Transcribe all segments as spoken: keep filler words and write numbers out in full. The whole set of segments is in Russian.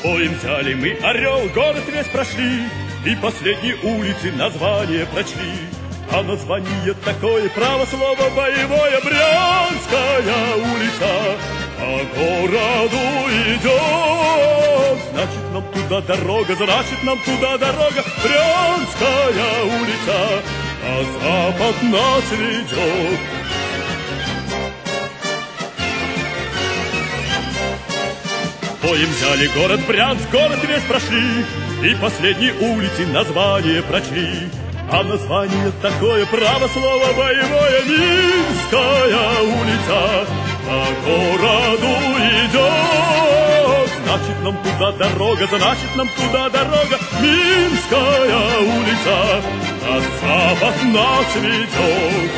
Поем взяли мы Орел, город весь прошли, и последние улицы название прочли. А название такое, право слово боевое, Брянская улица по городу идет. Значит, нам туда дорога, значит, нам туда дорога, Брянская улица, а запад нас ведет. Поем взяли город Брянск, город весь прошли, и последние улицы название прочли. А название такое, право слово боевое, Минская улица по городу идет. Значит, нам туда дорога, значит, нам туда дорога, Минская улица, на запад нас ведет.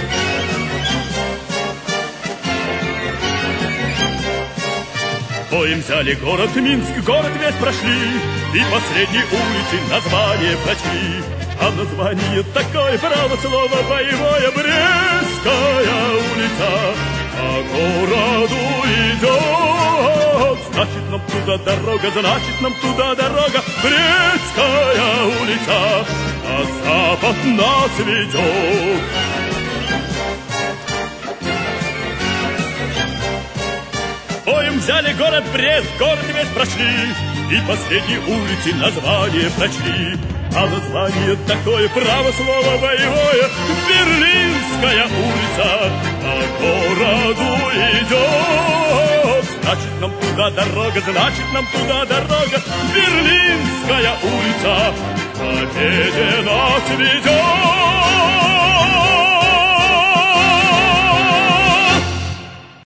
Поем взяли город Минск, город весь прошли, и последние улицы название прочли. А название такое, право слово боевое, Брестская улица по городу идет. Значит, нам туда дорога, значит, нам туда дорога, Брестская улица, на запад нас ведет. Поем взяли город Брест, город весь прошли, и последние улицы название прочли. А название такое, право слово боевое, Берлинская улица по городу идет. Значит, нам туда дорога, значит, нам туда дорога, Берлинская улица к победе нас ведет.